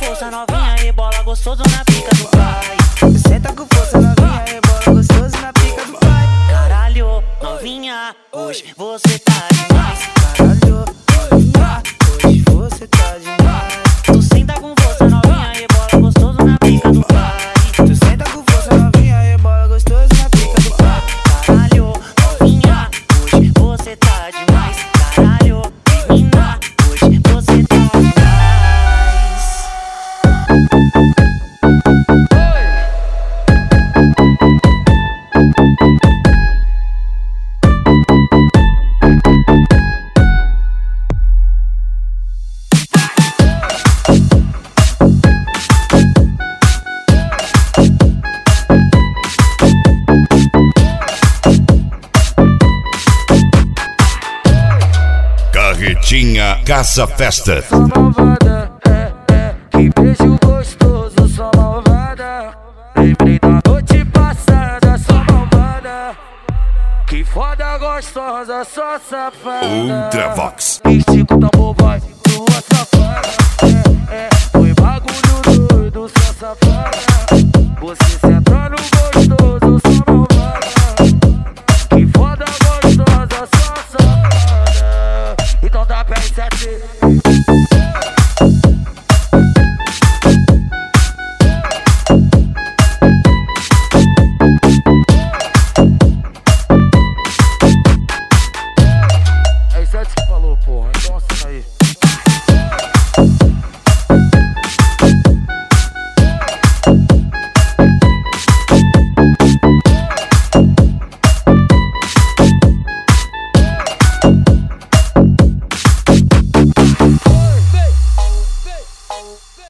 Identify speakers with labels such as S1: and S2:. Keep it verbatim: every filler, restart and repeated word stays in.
S1: força novinha, rebola gostoso na pica do pai.
S2: Senta com força novinha, rebola gostoso na pica do pai.
S1: Caralho, novinha, hoje você tá demais.
S2: Caralho, novinha, hoje você tá demais.
S1: Tu senta com força novinha, rebola gostoso na pica do pai.
S2: Tu senta com força novinha, rebola gostoso na pica do pai.
S1: Caralho, novinha, hoje você tá demais. Caralho, menina, hoje você tá demais.
S3: Carretinha Caça Festa.
S2: Só malvada, é, é, que beijo gostoso, só malvada. Lembrei da noite passada, só malvada. Que foda gostosa, só safada.
S3: Ultravox.
S2: Estico tambor,